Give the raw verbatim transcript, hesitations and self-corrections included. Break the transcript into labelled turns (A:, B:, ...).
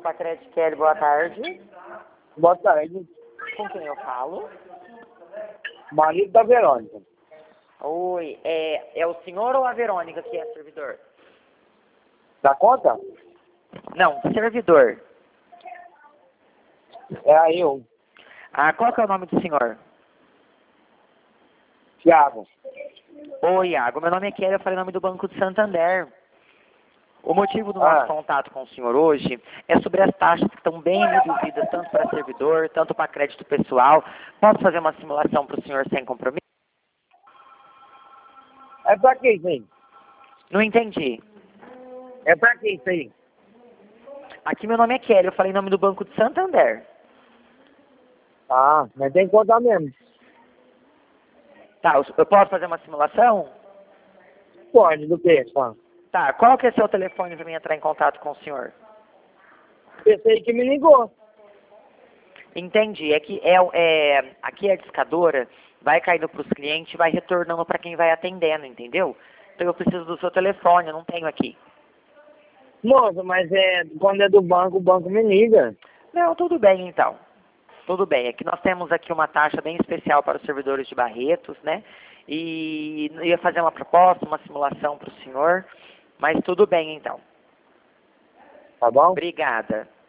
A: Pacred Kelly, boa tarde.
B: Boa tarde.
A: Com quem eu falo?
B: Marido da Verônica.
A: Oi, é, é o senhor ou a Verônica que é servidor?
B: Da conta?
A: Não, servidor.
B: É aí eu.
A: Ah, qual que é o nome do senhor?
B: Thiago.
A: Oi, Iago, meu nome é Kelly, eu falei em nome do Banco de Santander. O motivo do nosso
B: Ah.
A: contato com o senhor hoje é sobre as taxas que estão bem reduzidas, tanto para servidor, tanto para crédito pessoal. Posso fazer uma simulação para o senhor sem compromisso?
B: É pra que isso aí?
A: Não entendi.
B: É pra que isso aí?
A: Aqui meu nome é Kelly, eu falei em nome do Banco de Santander.
B: Ah, mas tem que contar mesmo.
A: Tá, eu eu posso fazer uma simulação?
B: Pode, do que, só?
A: Tá, qual que é seu telefone para mim entrar em contato com o senhor?
B: Pensei que me ligou.
A: Entendi, é que é, é, aqui a discadora vai caindo para os clientes e vai retornando para quem vai atendendo, entendeu? Então eu preciso do seu telefone, eu não tenho aqui.
B: Moça, mas é, quando é do banco, o banco me liga.
A: Não, tudo bem então. Tudo bem, é que nós temos aqui uma taxa bem especial para os servidores de Barretos, né? E eu ia fazer uma proposta, uma simulação para o senhor, mas tudo bem então.
B: Tá bom?
A: Obrigada.